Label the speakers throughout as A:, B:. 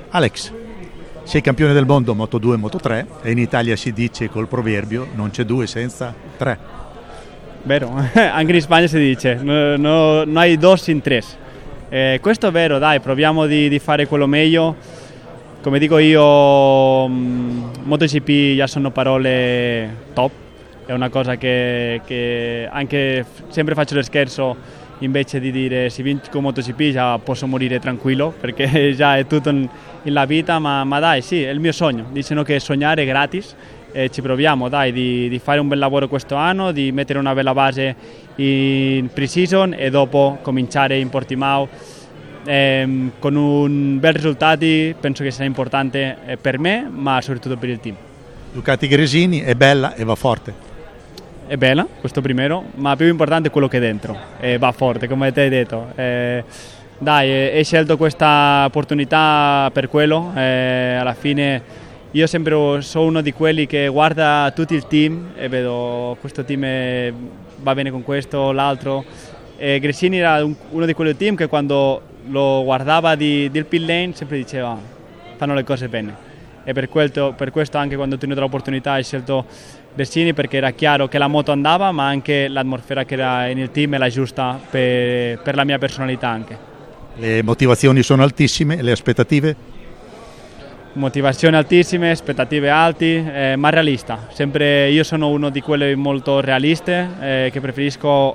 A: Alex, sei campione del mondo Moto2 e Moto3 e in Italia si dice col proverbio non c'è due senza tre.
B: Vero, anche in Spagna si dice no hay dos sin tres. Questo è vero, dai, proviamo di fare quello meglio. Come dico io, MotoGP già sono parole top, è una cosa che anche sempre faccio lo scherzo. Invece di dire se vinco MotoGP già posso morire tranquillo perché già è tutto nella vita, ma dai, sì, è il mio sogno. Dicono che sognare è gratis e ci proviamo, dai, di fare un bel lavoro questo anno, di mettere una bella base in pre-season e dopo cominciare in Portimao con un bel risultati. Penso che sia importante per me ma soprattutto per il team.
A: Ducati Gresini è bella e va forte.
B: È bella, questo primero, ma più importante è quello che è dentro, va forte, come ti hai detto. Dai, hai scelto questa opportunità per quello, alla fine io sempre sono uno di quelli che guarda tutto il team e vedo questo team va bene con questo, l'altro. Gresini era uno di quei team che quando lo guardava del pit lane sempre diceva fanno le cose bene. E per questo anche quando ho ottenuto l'opportunità ho scelto Gresini perché era chiaro che la moto andava ma anche l'atmosfera che era nel team era giusta per la mia personalità anche.
A: Le motivazioni sono altissime, le aspettative?
B: Motivazioni altissime, aspettative alte, ma realista. Sempre io sono uno di quelli molto realiste che preferisco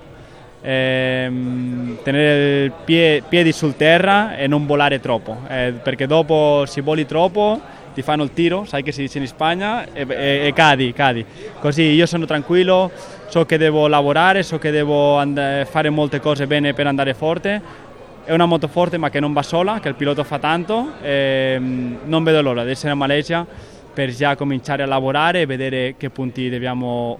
B: tenere i piedi sul terra e non volare troppo, perché dopo se voli troppo ti fanno il tiro, sai che si dice in Spagna, e cadi. Così io sono tranquillo, so che devo lavorare, so che devo fare molte cose bene per andare forte. È una moto forte ma che non va sola, che il pilota fa tanto, non vedo l'ora di essere a Malesia per già cominciare a lavorare e vedere che punti devo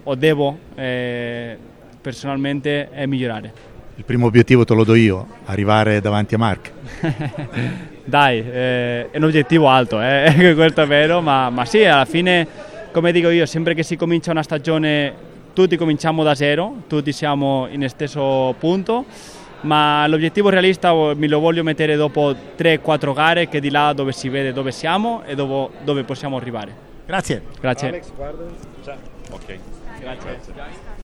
B: personalmente migliorare.
A: Il primo obiettivo te lo do io, arrivare davanti a Marc.
B: Dai, è un obiettivo alto, questo è vero, ma sì, alla fine, come dico io, sempre che si comincia una stagione tutti cominciamo da zero, tutti siamo in stesso punto, ma l'obiettivo realista me lo voglio mettere dopo 3-4 gare, che di là dove si vede dove siamo e dove possiamo arrivare.
A: Grazie.
B: Grazie.
C: Alex, guarda. Ciao.
D: Ok.
B: Grazie.